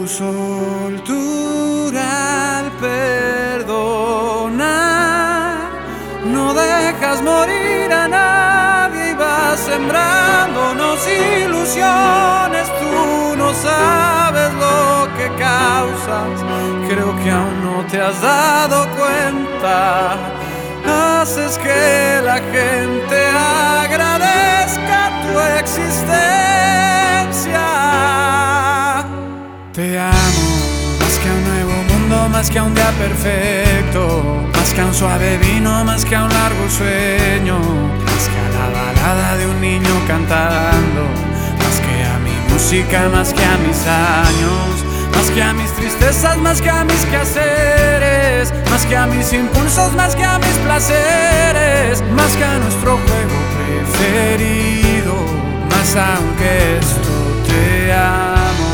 soltura al perdonar, no dejas morir a nadie y vas sembrándonos ilusiones. Tú no sabes lo que causas, creo que aún no te has dado cuenta. Haces que la gente agradezca tu existencia. Te amo, más que a un nuevo mundo, más que a un día perfecto, más que a un suave vino, más que a un largo sueño, más que a la balada de un niño cantando, más que a mi música, más que a mis años, más que a mis tristezas, más que a mis quehaceres, más que a mis impulsos, más que a mis placeres, más que a nuestro juego preferido, más aún que esto te amo.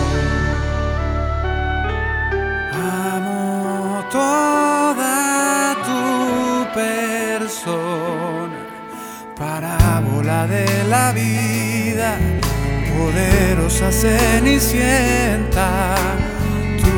Amo toda tu persona, parábola de la vida, poderosa cenicienta, tu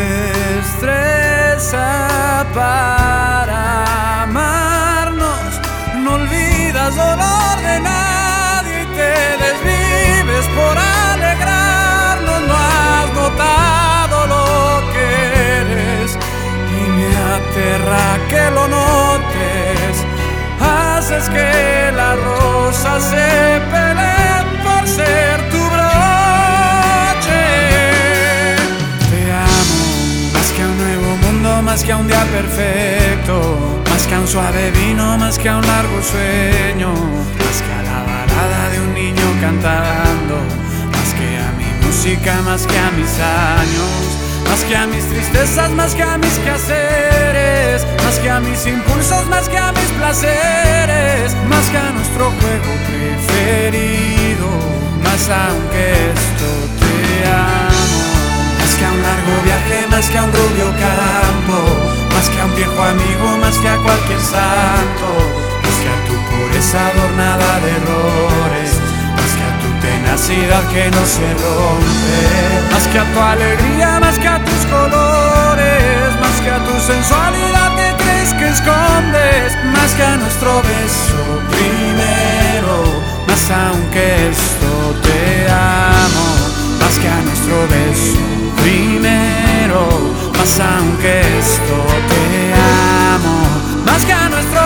destreza para amarnos, no olvidas dolor de nadie y te desvives por alegrarnos. No has notado lo que eres y me aterra que lo notes. Haces que la rosa se pelee por ser tu broche. Te amo, más que a un nuevo mundo, más que a un día perfecto, más que a un suave vino, más que a un largo sueño, más que a la balada de un niño cantando, más que a mi música, más que a mis años, más que a mis tristezas, más que a mis quehaceres, más que a mis impulsos, más que a mis placeres, más que a nuestro juego preferido, más aún que esto te amo. Más que a un largo viaje, más que a un rubio campo, más que a un viejo amigo, más que a cualquier santo, más que a tu pureza adornada de errores, más que a tu tenacidad que no se rompe, más que a tu alegría, más que a tus colores, más que a tu sensualidad que crees que escondes, más que a nuestro beso primero, más aún que esto te amo. Más que a nuestro beso primero, más aún que esto te amo. Más que a nuestro